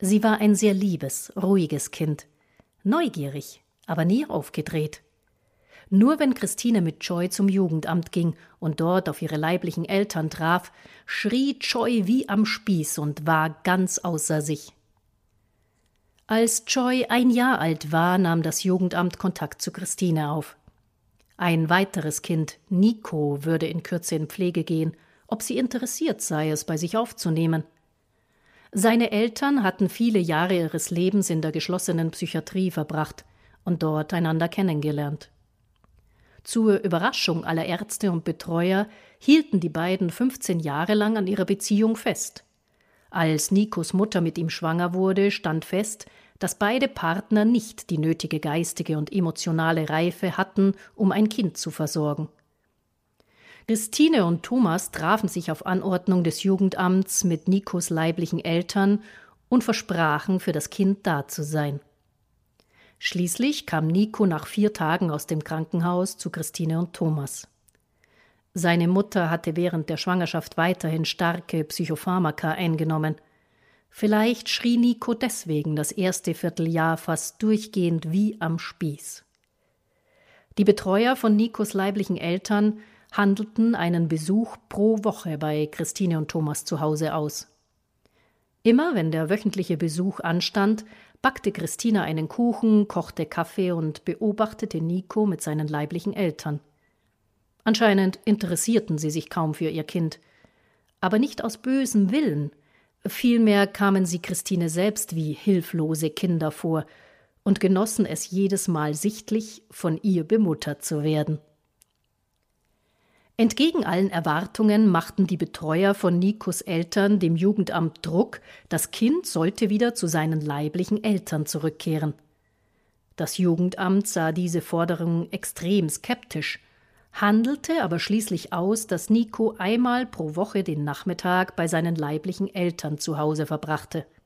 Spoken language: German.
Sie war ein sehr liebes, ruhiges Kind, neugierig, aber nie aufgedreht. Nur wenn Christine mit Joy zum Jugendamt ging und dort auf ihre leiblichen Eltern traf, schrie Joy wie am Spieß und war ganz außer sich. Als Joy 1 Jahr alt war, nahm das Jugendamt Kontakt zu Christine auf. Ein weiteres Kind, Nico, würde in Kürze in Pflege gehen, ob sie interessiert sei, es bei sich aufzunehmen. Seine Eltern hatten viele Jahre ihres Lebens in der geschlossenen Psychiatrie verbracht und dort einander kennengelernt. Zur Überraschung aller Ärzte und Betreuer hielten die beiden 15 Jahre lang an ihrer Beziehung fest. Als Nikos Mutter mit ihm schwanger wurde, stand fest, dass beide Partner nicht die nötige geistige und emotionale Reife hatten, um ein Kind zu versorgen. Christine und Thomas trafen sich auf Anordnung des Jugendamts mit Nikos leiblichen Eltern und versprachen, für das Kind da zu sein. Schließlich kam Nico nach 4 Tagen aus dem Krankenhaus zu Christine und Thomas. Seine Mutter hatte während der Schwangerschaft weiterhin starke Psychopharmaka eingenommen. Vielleicht schrie Nico deswegen das erste Vierteljahr fast durchgehend wie am Spieß. Die Betreuer von Nikos leiblichen Eltern handelten einen Besuch pro Woche bei Christine und Thomas zu Hause aus. Immer wenn der wöchentliche Besuch anstand, backte Christine einen Kuchen, kochte Kaffee und beobachtete Nico mit seinen leiblichen Eltern. Anscheinend interessierten sie sich kaum für ihr Kind. Aber nicht aus bösem Willen. Vielmehr kamen sie Christine selbst wie hilflose Kinder vor und genossen es jedes Mal sichtlich, von ihr bemuttert zu werden. Entgegen allen Erwartungen machten die Betreuer von Nikos Eltern dem Jugendamt Druck, das Kind sollte wieder zu seinen leiblichen Eltern zurückkehren. Das Jugendamt sah diese Forderung extrem skeptisch, handelte aber schließlich aus, dass Nico einmal pro Woche den Nachmittag bei seinen leiblichen Eltern zu Hause verbrachte.